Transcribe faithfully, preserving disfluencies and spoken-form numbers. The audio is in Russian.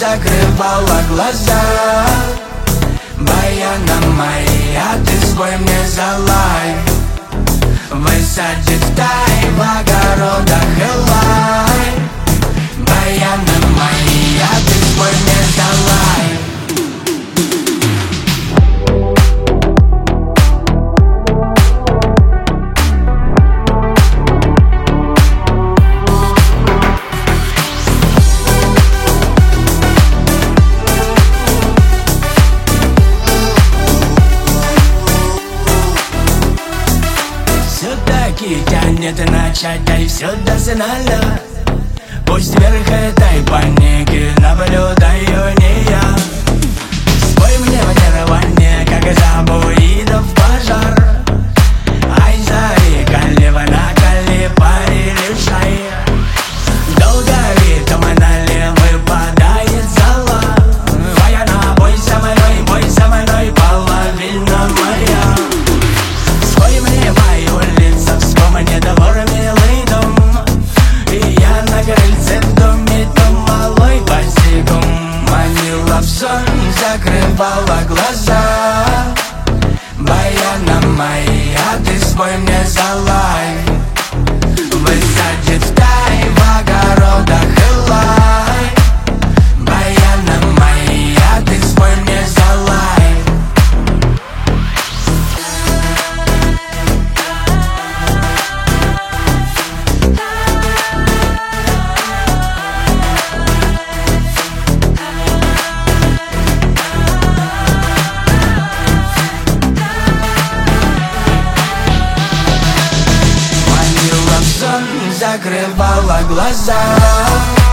закрывала глаза. Баяна моя, ты спой мне за лайф. Высадит тай в огородах Элай. Баяна моя, ты спой мне за лайф. Все-таки тянет начать, да и все досконально. Пусть вверх этой паники наблюдаю не я. Спой мне манирование, как забуидов пожар. Ай, зари, ливана, кали, пари, решай. Долго вид туманали, выпадает зала. Баяна, бой со мной, бой со мной, половина моя. Спой мне мою лицо, вспомни двор, милый дом. И я на крыльце в доме, дом малой босиком. Манила в сон, закрывала глаза. Баяна моя, ты спой мне за лайф. Высадит в тай в огородах Элай. Баяна моя, ты спой мне за лайф. Закрывала глаза.